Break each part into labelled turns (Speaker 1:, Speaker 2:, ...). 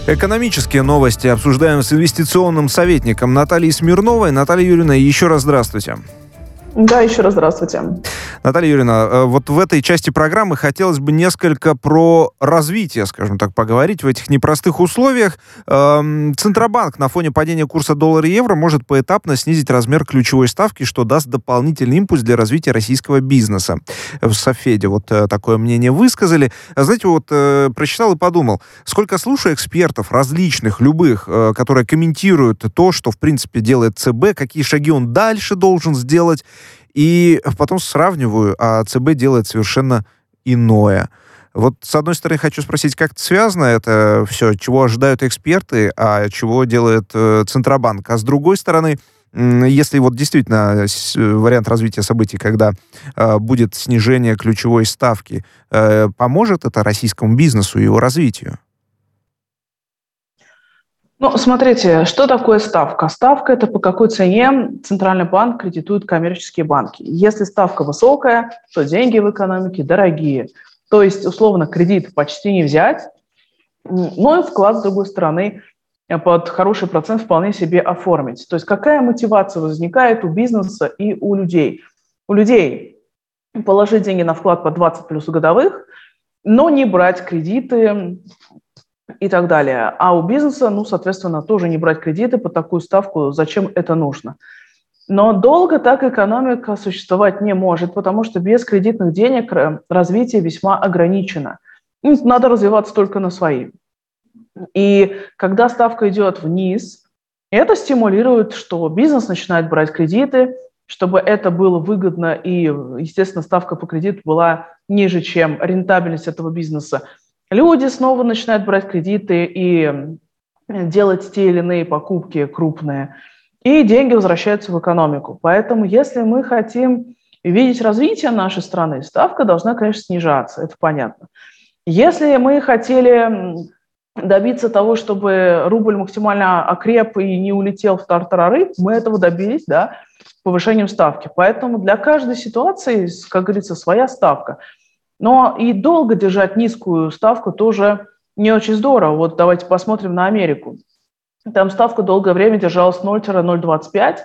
Speaker 1: Экономические новости обсуждаем с инвестиционным советником Натальей Смирновой. Наталья Юрьевна, еще раз здравствуйте.
Speaker 2: Да, еще раз здравствуйте.
Speaker 1: Наталья Юрьевна, вот в этой части программы хотелось бы несколько про развитие, скажем так, поговорить в этих непростых условиях. Центробанк на фоне падения курса доллара и евро может поэтапно снизить размер ключевой ставки, что даст дополнительный импульс для развития российского бизнеса. В Софеде вот такое мнение высказали. Знаете, вот прочитал и подумал, сколько слушаю экспертов различных, любых, которые комментируют то, что, в принципе, делает ЦБ, какие шаги он дальше должен сделать, и потом сравниваю, а ЦБ делает совершенно иное. Вот, с одной стороны, хочу спросить, как связано это все, чего ожидают эксперты, а чего делает Центробанк. А с другой стороны, если вот действительно вариант развития событий, когда будет снижение ключевой ставки, поможет это российскому бизнесу и его развитию?
Speaker 2: Ну, смотрите, что такое ставка? Ставка – это по какой цене Центральный банк кредитует коммерческие банки. Если ставка высокая, то деньги в экономике дорогие. То есть, условно, кредит почти не взять, но и вклад, с другой стороны, под хороший процент вполне себе оформить. То есть какая мотивация возникает у бизнеса и у людей? У людей положить деньги на вклад по 20 плюс годовых, но не брать кредиты и так далее. А у бизнеса, соответственно, тоже не брать кредиты под такую ставку, зачем это нужно. Но долго так экономика существовать не может, потому что без кредитных денег развитие весьма ограничено. Надо развиваться только на свои. И когда ставка идет вниз, это стимулирует, что бизнес начинает брать кредиты, чтобы это было выгодно, и, естественно, ставка по кредиту была ниже, чем рентабельность этого бизнеса. Люди снова начинают брать кредиты и делать те или иные покупки крупные, и деньги возвращаются в экономику. Поэтому, если мы хотим видеть развитие нашей страны, ставка должна, конечно, снижаться, это понятно. Если мы хотели добиться того, чтобы рубль максимально окреп и не улетел в тартарары, мы этого добились, повышением ставки. Поэтому для каждой ситуации, как говорится, своя ставка. Но и долго держать низкую ставку тоже не очень здорово. Вот давайте посмотрим на Америку. Там ставка долгое время держалась 0-0,25,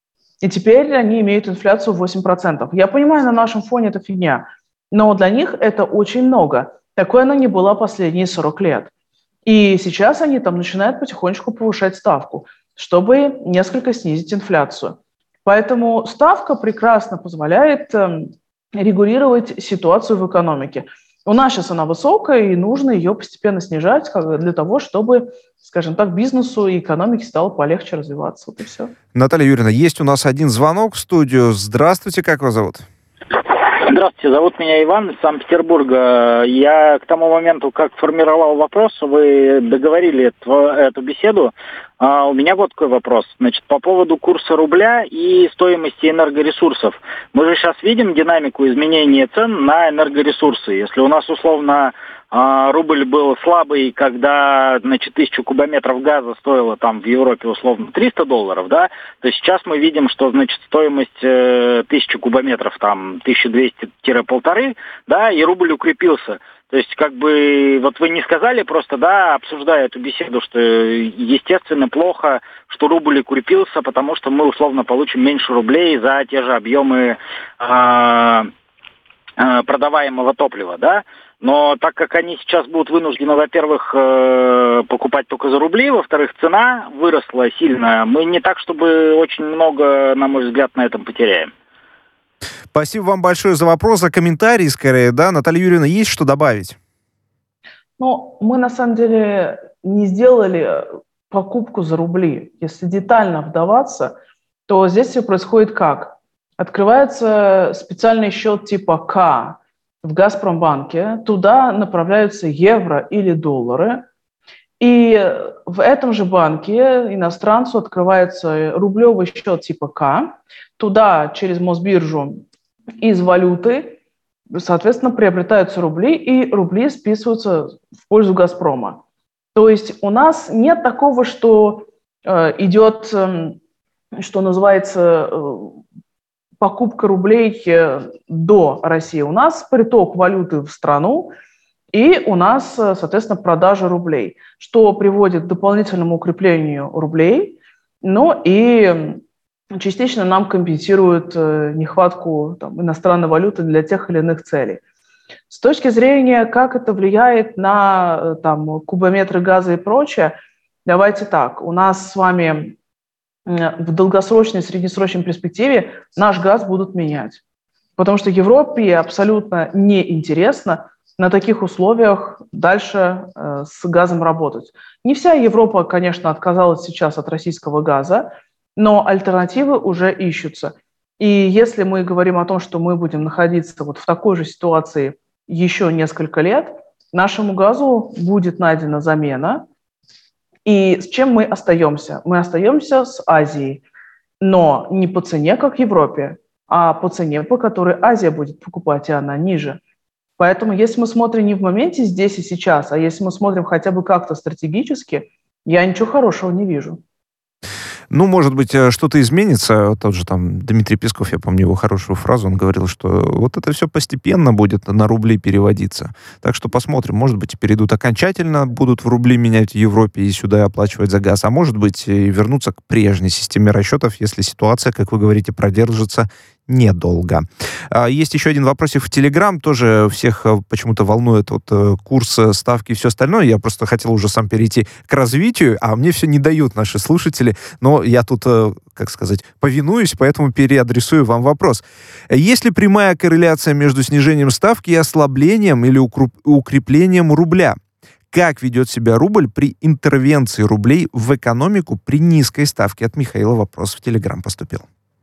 Speaker 2: и теперь они имеют инфляцию в 8%. Я понимаю, на нашем фоне это фигня, но для них это очень много. Такой она не была последние 40 лет. И сейчас они там начинают потихонечку повышать ставку, чтобы несколько снизить инфляцию. Поэтому ставка прекрасно позволяет регулировать ситуацию в экономике. У нас сейчас она высокая, и нужно ее постепенно снижать для того, чтобы, скажем так, бизнесу и экономике стало полегче развиваться. Вот и все.
Speaker 1: Наталья Юрьевна, есть у нас один звонок в студию. Здравствуйте, как вас зовут?
Speaker 3: Здравствуйте, зовут меня Иван из Санкт-Петербурга. Я к тому моменту, как формировал вопрос, вы договорили эту беседу. У меня вот такой вопрос. Значит, по поводу курса рубля и стоимости энергоресурсов. Мы же сейчас видим динамику изменения цен на энергоресурсы. Если у нас условно рубль был слабый, когда, 1000 кубометров газа стоило там в Европе условно $300, то сейчас мы видим, что, стоимость 1000 кубометров там 1200-1500, и рубль укрепился. То есть, вот вы не сказали просто, обсуждая эту беседу, что, естественно, плохо, что рубль укрепился, потому что мы, условно, получим меньше рублей за те же объемы продаваемого топлива, Но так как они сейчас будут вынуждены, во-первых, покупать только за рубли, во-вторых, цена выросла сильно, мы не так, чтобы очень много, на мой взгляд, на этом потеряем.
Speaker 1: Спасибо вам большое за вопрос, за комментарий, скорее, Наталья Юрьевна, есть что добавить?
Speaker 2: Мы, на самом деле, не сделали покупку за рубли. Если детально вдаваться, то здесь все происходит как? Открывается специальный счет типа К в Газпромбанке, туда направляются евро или доллары, и в этом же банке иностранцу открывается рублевый счет типа К, туда через Мосбиржу из валюты, соответственно, приобретаются рубли, и рубли списываются в пользу «Газпрома». То есть у нас нет такого, что идет, что называется, покупка рублей до России. У нас приток валюты в страну, и у нас, соответственно, продажа рублей, что приводит к дополнительному укреплению рублей, но и частично нам компенсирует нехватку иностранной валюты для тех или иных целей. С точки зрения, как это влияет на кубометры газа и прочее, давайте так, у нас с вами в долгосрочной и среднесрочной перспективе наш газ будут менять, потому что Европе абсолютно неинтересно на таких условиях дальше с газом работать. Не вся Европа, конечно, отказалась сейчас от российского газа, но альтернативы уже ищутся. И если мы говорим о том, что мы будем находиться вот в такой же ситуации еще несколько лет, нашему газу будет найдена замена. И с чем мы остаемся? Мы остаемся с Азией, но не по цене, как в Европе, а по цене, по которой Азия будет покупать, и она ниже. Поэтому если мы смотрим не в моменте здесь и сейчас, а если мы смотрим хотя бы как-то стратегически, я ничего хорошего не вижу.
Speaker 1: Ну, может быть, что-то изменится. Тот же Дмитрий Песков, я помню его хорошую фразу, он говорил, что вот это все постепенно будет на рубли переводиться. Так что посмотрим. Может быть, перейдут окончательно, будут в рубли менять в Европе и сюда оплачивать за газ. А может быть, и вернуться к прежней системе расчетов, если ситуация, как вы говорите, продержится недолго. Есть еще один вопросик в Телеграм. Тоже всех почему-то волнует курс, ставки и все остальное. Я просто хотел уже сам перейти к развитию, а мне все не дают наши слушатели. Но я тут, повинуюсь, поэтому переадресую вам вопрос. Есть ли прямая корреляция между снижением ставки и ослаблением или укреплением рубля? Как ведет себя рубль при интервенции рублей в экономику при низкой ставке? От Михаила вопрос в Телеграм поступил.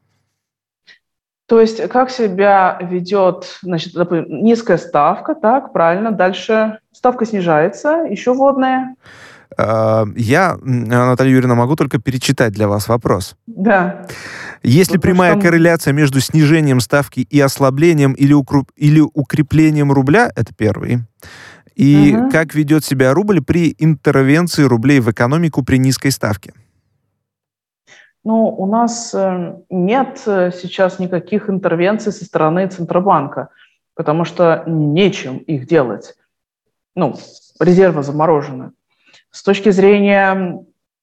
Speaker 2: То есть как себя ведет, низкая ставка, так, правильно, дальше ставка снижается, еще вводная.
Speaker 1: Я, Наталья Юрьевна, могу только перечитать для вас вопрос.
Speaker 2: Да.
Speaker 1: Есть ли прямая корреляция между снижением ставки и ослаблением или укреплением рубля? Это первый. И как ведет себя рубль при интервенции рублей в экономику при низкой ставке?
Speaker 2: Ну, у нас нет сейчас никаких интервенций со стороны Центробанка, потому что нечем их делать. Резервы заморожены. С точки зрения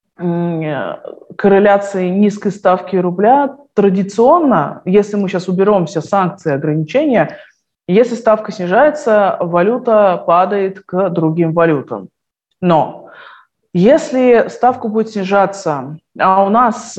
Speaker 2: корреляции низкой ставки рубля, традиционно, если мы сейчас уберем все санкции и ограничения, если ставка снижается, валюта падает к другим валютам. Но если ставка будет снижаться, а у нас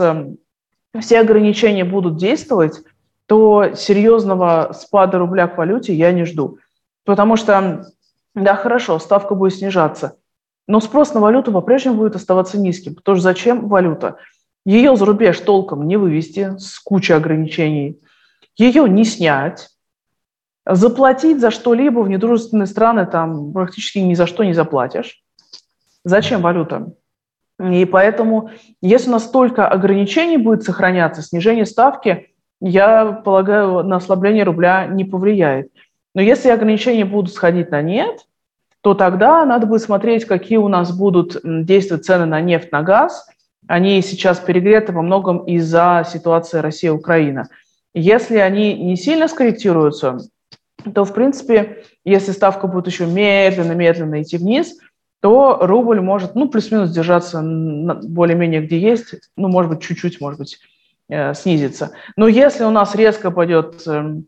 Speaker 2: все ограничения будут действовать, то серьезного спада рубля к валюте я не жду. Потому что, да, хорошо, ставка будет снижаться, но спрос на валюту по-прежнему будет оставаться низким. Потому что зачем валюта? Ее за рубеж толком не вывести с кучей ограничений, ее не снять, заплатить за что-либо в недружественные страны практически ни за что не заплатишь. Зачем валюта? И поэтому, если у нас столько ограничений будет сохраняться, снижение ставки, я полагаю, на ослабление рубля не повлияет. Но если ограничения будут сходить на нет, то тогда надо будет смотреть, какие у нас будут действовать цены на нефть, на газ. Они сейчас перегреты во многом из-за ситуации Россия-Украина. Если они не сильно скорректируются, то, в принципе, если ставка будет еще медленно идти вниз, то рубль может, плюс-минус держаться более-менее где есть, может быть, чуть-чуть, снизиться. Но если у нас резко пойдет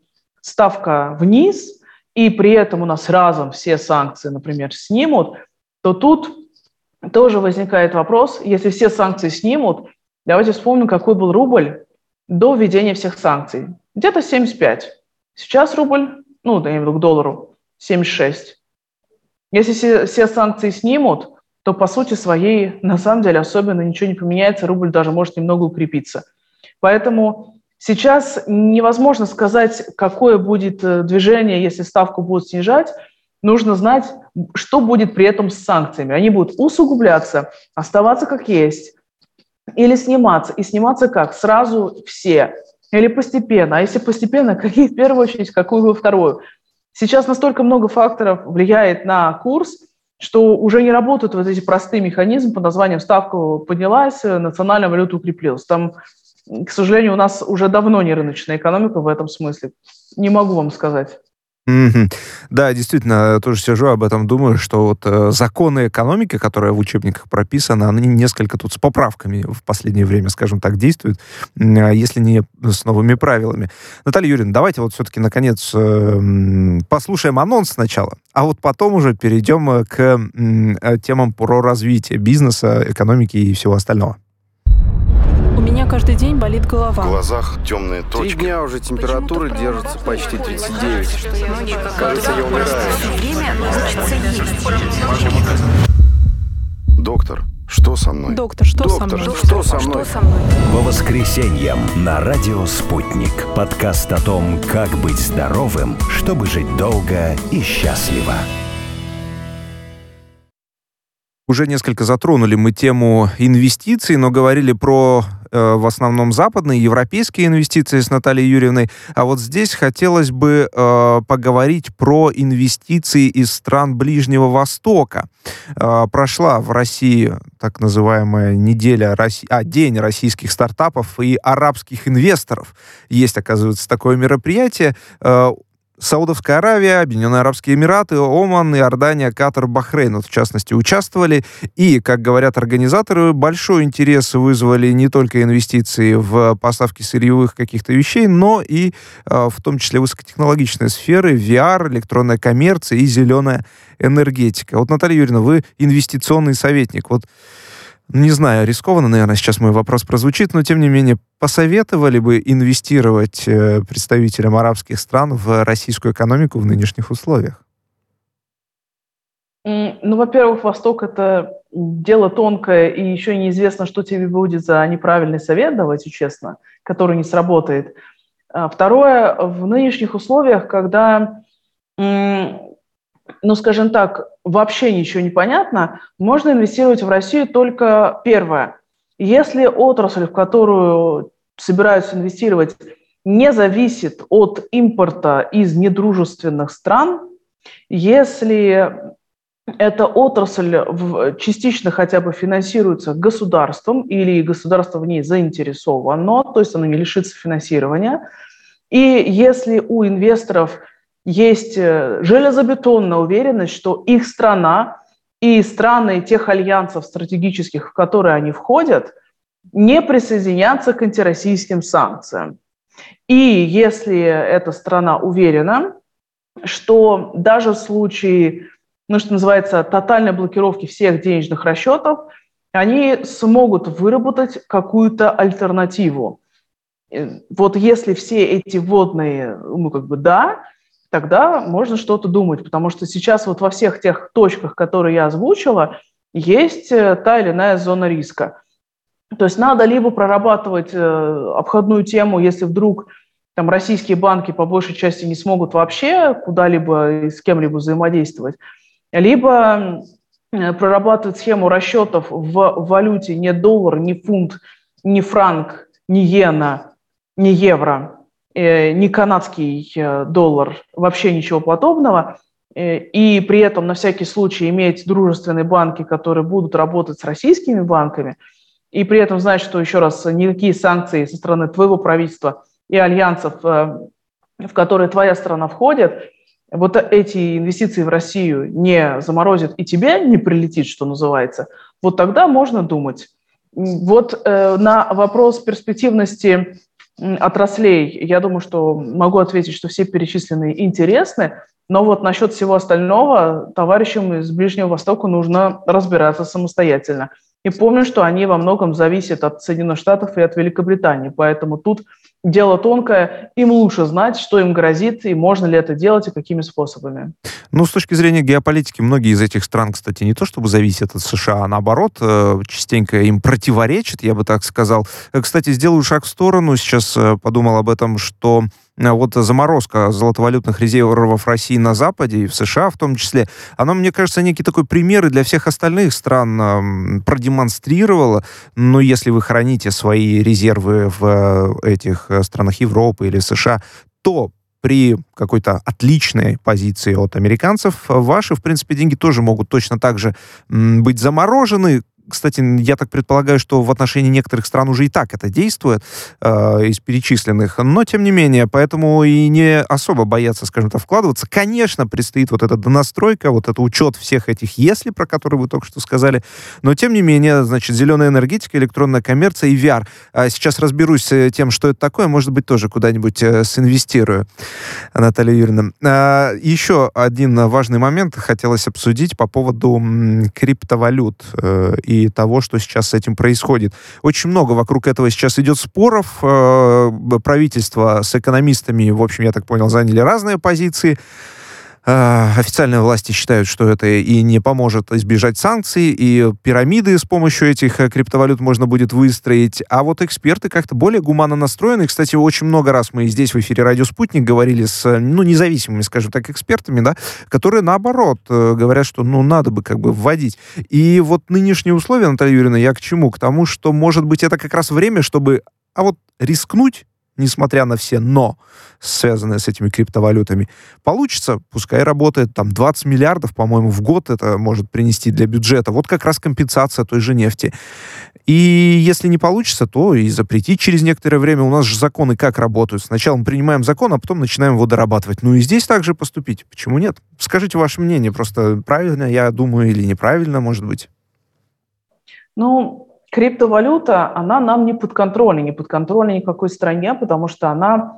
Speaker 2: ставка вниз, и при этом у нас разом все санкции, например, снимут, то тут тоже возникает вопрос, если все санкции снимут, давайте вспомним, какой был рубль до введения всех санкций. Где-то 75. Сейчас рубль, я имею в виду к доллару, 76. Если все санкции снимут, то по сути своей на самом деле особенно ничего не поменяется, рубль даже может немного укрепиться. Поэтому сейчас невозможно сказать, какое будет движение, если ставку будут снижать. Нужно знать, что будет при этом с санкциями. Они будут усугубляться, оставаться как есть, или сниматься. И сниматься как? Сразу все. Или постепенно. А если постепенно, какие в первую очередь, какую во вторую? Сейчас настолько много факторов влияет на курс, что уже не работают вот эти простые механизмы под названием «ставка поднялась, национальная валюта укрепилась». Там, к сожалению, у нас уже давно не рыночная экономика в этом смысле. Не могу вам сказать.
Speaker 1: Мгм. Да, действительно, тоже сижу, об этом думаю, что вот законы экономики, которые в учебниках прописаны, они несколько тут с поправками в последнее время, скажем так, действуют, если не с новыми правилами. Наталья Юрьевна, давайте вот все-таки, наконец, послушаем анонс сначала, а вот потом уже перейдем к темам про развитие бизнеса, экономики и всего остального.
Speaker 4: У меня каждый день болит голова.
Speaker 5: В глазах темные точки.
Speaker 6: 3 дня уже температура держится почти 39. Кажется, я умираю.
Speaker 5: Доктор, что со мной?
Speaker 4: Доктор, что со мной?
Speaker 6: Что со мной?
Speaker 7: По воскресеньям на радио «Спутник». Подкаст о том, как быть здоровым, чтобы жить долго и счастливо.
Speaker 1: Уже несколько затронули мы тему инвестиций, но говорили про в основном западные, европейские инвестиции с Натальей Юрьевной. А вот здесь хотелось бы поговорить про инвестиции из стран Ближнего Востока. Прошла в России так называемая День российских стартапов и арабских инвесторов. Есть, оказывается, такое мероприятие. Саудовская Аравия, Объединенные Арабские Эмираты, Оман, Иордания, Катар, Бахрейн, вот, в частности, участвовали. И, как говорят организаторы, большой интерес вызвали не только инвестиции в поставки сырьевых каких-то вещей, но и в том числе высокотехнологичные сферы, VR, электронная коммерция и зеленая энергетика. Вот, Наталья Юрьевна, вы инвестиционный советник. Вот, не знаю, рискованно, наверное, сейчас мой вопрос прозвучит, но, тем не менее, посоветовали бы инвестировать представителям арабских стран в российскую экономику в нынешних условиях?
Speaker 2: Ну, во-первых, Восток – это дело тонкое, и еще неизвестно, что тебе будет за неправильный совет, давайте честно, который не сработает. Второе, в нынешних условиях, когда, скажем так, вообще ничего не понятно, можно инвестировать в Россию только первое. Если отрасль, в которую собираются инвестировать, не зависит от импорта из недружественных стран, если эта отрасль частично хотя бы финансируется государством или государство в ней заинтересовано, то есть оно не лишится финансирования, и если у инвесторов есть железобетонная уверенность, что их страна и страны тех альянсов стратегических, в которые они входят, не присоединятся к антироссийским санкциям. И если эта страна уверена, что даже в случае, что называется, тотальной блокировки всех денежных расчетов, они смогут выработать какую-то альтернативу. Вот если все эти вводные, да, тогда можно что-то думать, потому что сейчас вот во всех тех точках, которые я озвучила, есть та или иная зона риска. То есть надо либо прорабатывать обходную тему, если вдруг там российские банки по большей части не смогут вообще куда-либо и с кем-либо взаимодействовать, либо прорабатывать схему расчетов в валюте не доллар, не фунт, не франк, не иена, не евро, не канадский доллар, вообще ничего подобного, и при этом на всякий случай иметь дружественные банки, которые будут работать с российскими банками, и при этом знать, что, еще раз, никакие санкции со стороны твоего правительства и альянсов, в которые твоя страна входит, вот эти инвестиции в Россию не заморозят и тебе не прилетит, что называется, вот тогда можно думать. Вот на вопрос перспективности отраслей, я думаю, что могу ответить, что все перечисленные интересны, но вот насчет всего остального товарищам из Ближнего Востока нужно разбираться самостоятельно. И помню, что они во многом зависят от Соединенных Штатов и от Великобритании, поэтому тут дело тонкое, им лучше знать, что им грозит, и можно ли это делать, и какими способами.
Speaker 1: Ну, с точки зрения геополитики, многие из этих стран, кстати, не то чтобы зависят от США, а наоборот, частенько им противоречат, я бы так сказал. Кстати, сделаю шаг в сторону, сейчас подумал об этом, что вот заморозка золотовалютных резервов России на Западе, и в США в том числе, она, мне кажется, некий такой пример и для всех остальных стран продемонстрировала. Но если вы храните свои резервы в этих странах Европы или США, то при какой-то отличной позиции от американцев ваши, в принципе, деньги тоже могут точно так же быть заморожены. кстати, я так предполагаю, что в отношении некоторых стран уже и так это действует, из перечисленных, но тем не менее, поэтому и не особо боятся, скажем так, вкладываться. Конечно, предстоит вот эта донастройка, вот этот учет всех этих «если», про которые вы только что сказали, но тем не менее, значит, зеленая энергетика, электронная коммерция и VR. Сейчас разберусь с тем, что это такое, может быть, тоже куда-нибудь синвестирую, Наталья Юрьевна. Еще один важный момент хотелось обсудить по поводу криптовалют и того, что сейчас с этим происходит. Очень много вокруг этого сейчас идет споров. Правительство с экономистами, в общем, я так понял, заняли разные позиции. Официальные власти считают, что это и не поможет избежать санкций, и пирамиды с помощью этих криптовалют можно будет выстроить. А вот эксперты как-то более гуманно настроены. Кстати, очень много раз мы здесь в эфире «Радио Спутник» говорили с, независимыми, скажем так, экспертами, да, которые, наоборот, говорят, что, надо бы как бы вводить. И вот нынешние условия, Наталья Юрьевна, я к чему? К тому, что, может быть, это как раз время, чтобы, рискнуть, несмотря на все «но», связанные с этими криптовалютами. Получится, пускай работает, 20 миллиардов, по-моему, в год это может принести для бюджета. Вот как раз компенсация той же нефти. И если не получится, то и запретить через некоторое время. У нас же законы как работают? Сначала мы принимаем закон, а потом начинаем его дорабатывать. И здесь также поступить. Почему нет? Скажите ваше мнение. Просто правильно, я думаю, или неправильно, может быть?
Speaker 2: Криптовалюта, она нам не подконтрольна никакой стране, потому что она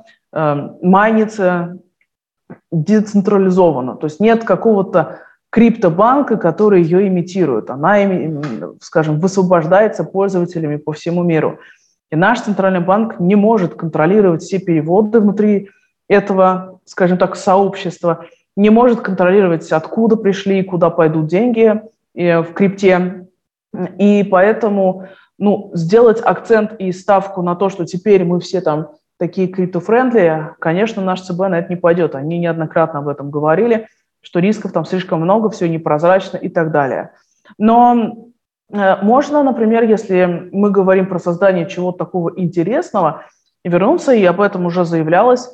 Speaker 2: майнится децентрализованно. То есть нет какого-то криптобанка, который ее имитирует. Она, скажем, высвобождается пользователями по всему миру. И наш центральный банк не может контролировать все переводы внутри этого, скажем так, сообщества, не может контролировать, откуда пришли и куда пойдут деньги в крипте. И поэтому сделать акцент и ставку на то, что теперь мы все там такие крипто-френдли, конечно, наш ЦБ на это не пойдет. Они неоднократно об этом говорили, что рисков там слишком много, все непрозрачно и так далее. Но можно, например, если мы говорим про создание чего-то такого интересного, вернуться, и об этом уже заявлялось,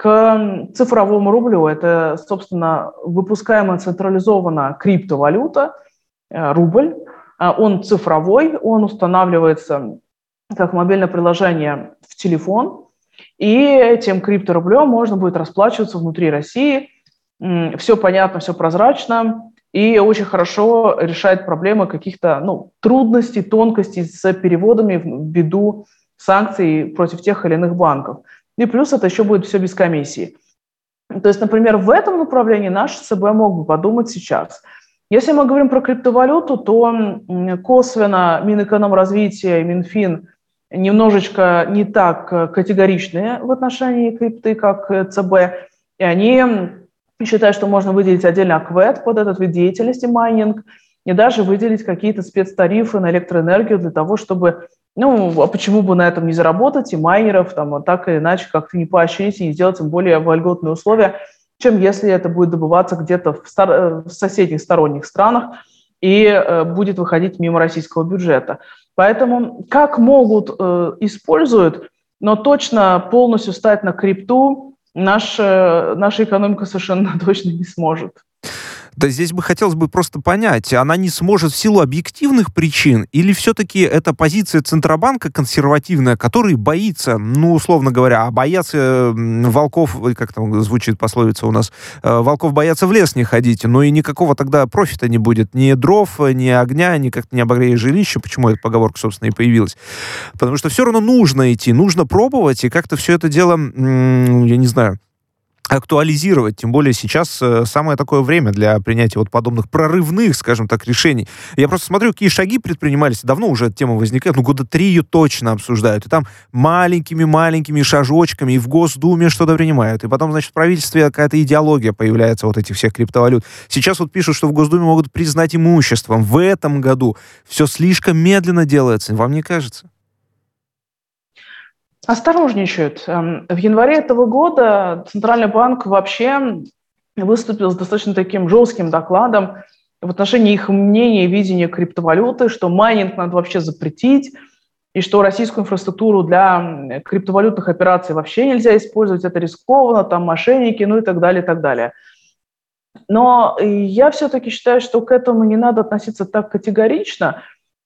Speaker 2: к цифровому рублю. Это, собственно, выпускаемая централизованная криптовалюта, рубль. Он цифровой, он устанавливается как мобильное приложение в телефон, и этим крипторублем можно будет расплачиваться внутри России. Все понятно, все прозрачно, и очень хорошо решает проблемы каких-то трудностей, тонкостей с переводами ввиду санкций против тех или иных банков. И плюс это еще будет все без комиссии. То есть, например, в этом направлении наш ЦБ мог бы подумать сейчас. Если мы говорим про криптовалюту, то косвенно Минэкономразвития и Минфин немножечко не так категоричны в отношении крипты, как ЦБ. И они считают, что можно выделить отдельно КВЭД под этот вид деятельности, майнинг, и даже выделить какие-то спецтарифы на электроэнергию для того, чтобы, а почему бы на этом не заработать, и майнеров так или иначе как-то не поощрить и сделать им более вольготные условия, чем если это будет добываться где-то в соседних сторонних странах и будет выходить мимо российского бюджета. Поэтому как могут, используют, но точно полностью стать на крипту наша экономика совершенно точно не сможет.
Speaker 1: Да здесь бы хотелось бы просто понять, она не сможет в силу объективных причин, или все-таки это позиция Центробанка консервативная, который боится, условно говоря, боятся волков, как там звучит пословица у нас, волков боятся в лес не ходить, но и никакого тогда профита не будет, ни дров, ни огня, ни как-то не обогреешь жилище, почему эта поговорка, собственно, и появилась. Потому что все равно нужно идти, нужно пробовать, и как-то все это дело, я не знаю, актуализировать, тем более сейчас самое такое время для принятия подобных прорывных, скажем так, решений. Я просто смотрю, какие шаги предпринимались, давно уже эта тема возникает, года 3 ее точно обсуждают, и там маленькими шажочками и в Госдуме что-то принимают, и потом, значит, в правительстве какая-то идеология появляется этих всех криптовалют. Сейчас пишут, что в Госдуме могут признать имуществом. В этом году все слишком медленно делается, вам не кажется?
Speaker 2: Осторожничают. В январе этого года Центральный банк вообще выступил с достаточно таким жестким докладом в отношении их мнения и видения криптовалюты, что майнинг надо вообще запретить, и что российскую инфраструктуру для криптовалютных операций вообще нельзя использовать, это рискованно, там мошенники, и так далее, и так далее. Но я все-таки считаю, что к этому не надо относиться так категорично.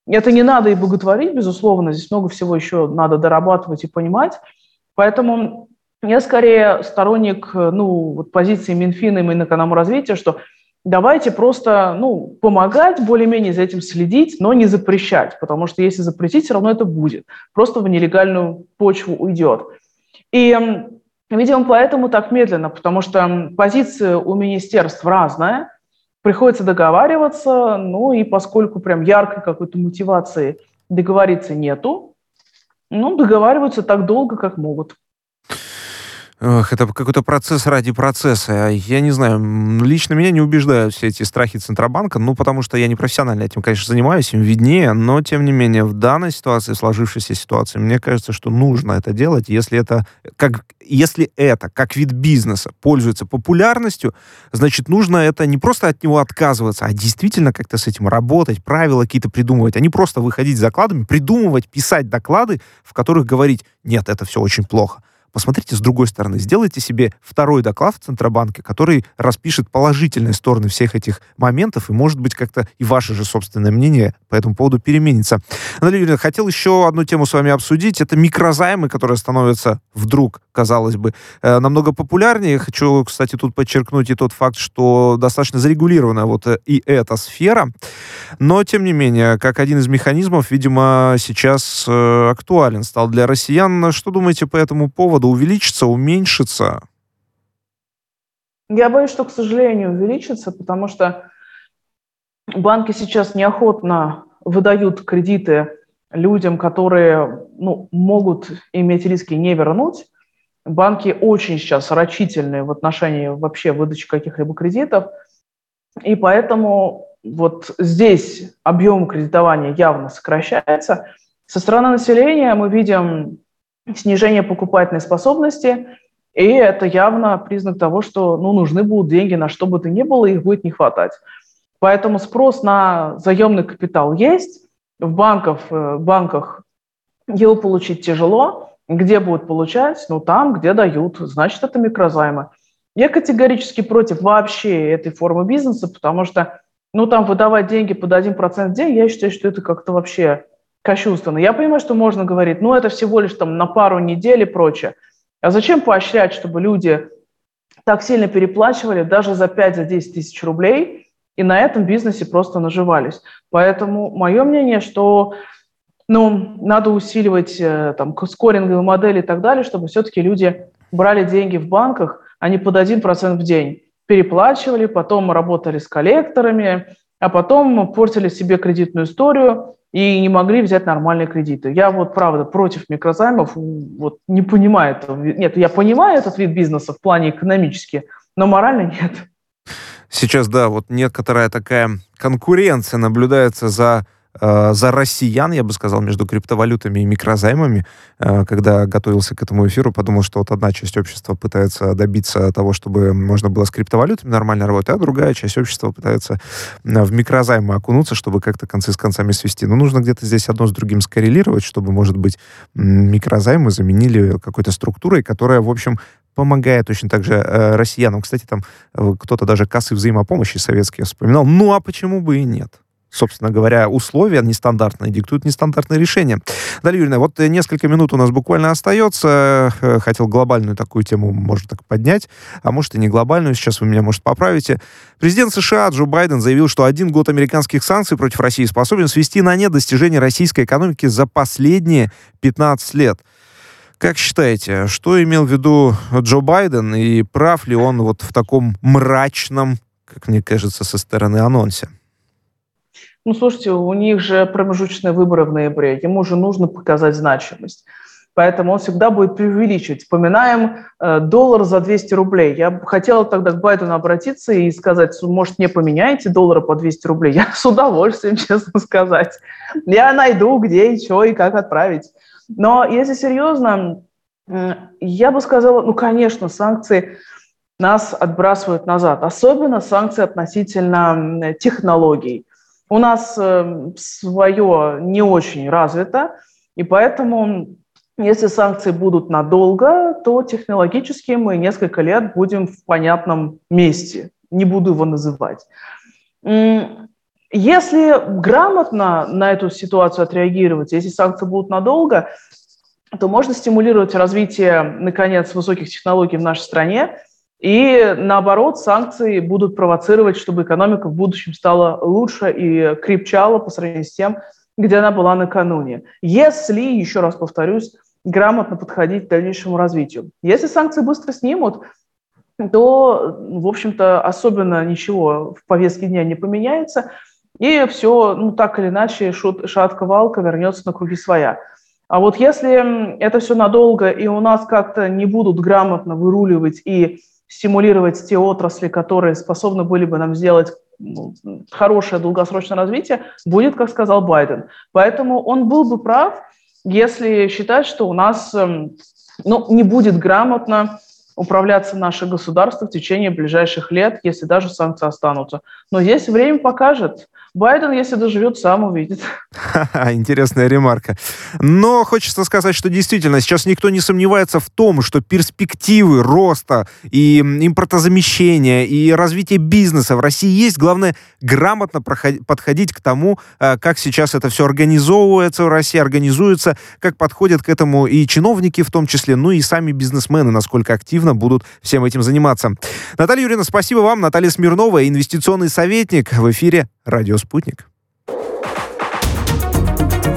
Speaker 2: Это не надо и боготворить, безусловно, здесь много всего еще надо дорабатывать и понимать. Поэтому я скорее сторонник позиции Минфина и Минэкономразвития, что давайте просто помогать, более-менее за этим следить, но не запрещать, потому что если запретить, все равно это будет. Просто в нелегальную почву уйдет. И, видимо, поэтому так медленно, потому что позиция у министерств разная, приходится договариваться, и поскольку прям яркой какой-то мотивации договориться нету, договариваются так долго, как могут.
Speaker 1: Это какой-то процесс ради процесса. Я не знаю, лично меня не убеждают все эти страхи Центробанка, потому что я не профессионально этим, конечно, занимаюсь, им виднее, но, тем не менее, в данной ситуации, в сложившейся ситуации, мне кажется, что нужно это делать, если это как вид бизнеса пользуется популярностью, значит, нужно это не просто от него отказываться, а действительно как-то с этим работать, правила какие-то придумывать, а не просто выходить с докладами, придумывать, писать доклады, в которых говорить: нет, это все очень плохо. Посмотрите с другой стороны. Сделайте себе второй доклад в Центробанке, который распишет положительные стороны всех этих моментов, и, может быть, как-то и ваше же собственное мнение по этому поводу переменится. Наталья Юрьевна, хотел еще одну тему с вами обсудить. Это микрозаймы, которые становятся вдруг, казалось бы, намного популярнее. Хочу, кстати, тут подчеркнуть и тот факт, что достаточно зарегулирована и эта сфера. Но, тем не менее, как один из механизмов, видимо, сейчас актуален стал для россиян. Что думаете по этому поводу? Увеличится, уменьшится?
Speaker 2: Я боюсь, что, к сожалению, увеличится, потому что банки сейчас неохотно выдают кредиты людям, которые могут иметь риски не вернуть. Банки очень сейчас рачительные в отношении вообще выдачи каких-либо кредитов. И поэтому здесь объем кредитования явно сокращается. Со стороны населения мы видим снижение покупательной способности, и это явно признак того, что нужны будут деньги на что бы то ни было, их будет не хватать. Поэтому спрос на заемный капитал есть, в банках его получить тяжело, где будут получать? Там, где дают, значит, это микрозаймы. Я категорически против вообще этой формы бизнеса, потому что там выдавать деньги под 1% в день, я считаю, что это как-то вообще кощунственно. Я понимаю, что можно говорить, это всего лишь на пару недель и прочее. А зачем поощрять, чтобы люди так сильно переплачивали даже за 5-10 тысяч рублей и на этом бизнесе просто наживались? Поэтому мое мнение, что надо усиливать скоринговые модели и так далее, чтобы все-таки люди брали деньги в банках, а не под 1% в день. Переплачивали, потом работали с коллекторами, а потом портили себе кредитную историю и не могли взять нормальные кредиты. Я правда против микрозаймов, не понимаю этого. Нет, я понимаю этот вид бизнеса в плане экономически, но морально нет.
Speaker 1: Сейчас, некоторая такая конкуренция наблюдается за россиян, я бы сказал, между криптовалютами и микрозаймами. Когда готовился к этому эфиру, подумал, что одна часть общества пытается добиться того, чтобы можно было с криптовалютами нормально работать, а другая часть общества пытается в микрозаймы окунуться, чтобы как-то концы с концами свести. Но нужно где-то здесь одно с другим скоррелировать, чтобы, может быть, микрозаймы заменили какой-то структурой, которая, в общем, помогает точно так же россиянам. Кстати, там кто-то даже кассы взаимопомощи советские вспоминал. А почему бы и нет? Собственно говоря, условия нестандартные диктуют нестандартные решения. Наталья Юрьевна, несколько минут у нас буквально остается. Хотел глобальную такую тему, может, так поднять, а может и не глобальную. Сейчас вы меня, может, поправите. Президент США Джо Байден заявил, что 1 год американских санкций против России способен свести на нет достижения российской экономики за последние 15 лет. Как считаете, что имел в виду Джо Байден, и прав ли он в таком мрачном, как мне кажется, со стороны анонсе?
Speaker 2: Слушайте, у них же промежуточные выборы в ноябре, ему же нужно показать значимость. Поэтому он всегда будет преувеличивать. Вспоминаем доллар за 200 рублей. Я бы хотела тогда к Байдену обратиться и сказать, может, мне поменяете доллары по 200 рублей? Я с удовольствием, честно сказать. Я найду, где и что, и как отправить. Но если серьезно, я бы сказала, конечно, санкции нас отбрасывают назад. Особенно санкции относительно технологий. У нас свое не очень развито, и поэтому, если санкции будут надолго, то технологически мы несколько лет будем в понятном месте. Не буду его называть. Если грамотно на эту ситуацию отреагировать, если санкции будут надолго, то можно стимулировать развитие, наконец, высоких технологий в нашей стране, и, наоборот, санкции будут провоцировать, чтобы экономика в будущем стала лучше и крепчала по сравнению с тем, где она была накануне. Если, еще раз повторюсь, грамотно подходить к дальнейшему развитию. Если санкции быстро снимут, то, в общем-то, особенно ничего в повестке дня не поменяется, и все, так или иначе, шатка-валка вернется на круги своя. А вот если это все надолго, и у нас как-то не будут грамотно выруливать и стимулировать те отрасли, которые способны были бы нам сделать хорошее долгосрочное развитие, будет, как сказал Байден. Поэтому он был бы прав, если считать, что у нас не будет грамотно управляться наше государство в течение ближайших лет, если даже санкции останутся. Но здесь время покажет. Байден, если доживет, сам увидит.
Speaker 1: Интересная ремарка. Но хочется сказать, что действительно сейчас никто не сомневается в том, что перспективы роста и импортозамещения, и развития бизнеса в России есть. Главное, грамотно подходить к тому, как сейчас это все организовывается в России, организуется, как подходят к этому и чиновники в том числе, и сами бизнесмены, насколько активно будут всем этим заниматься. Наталья Юрьевна, спасибо вам. Наталья Смирнова, инвестиционный советник, в эфире «Радио Спутник».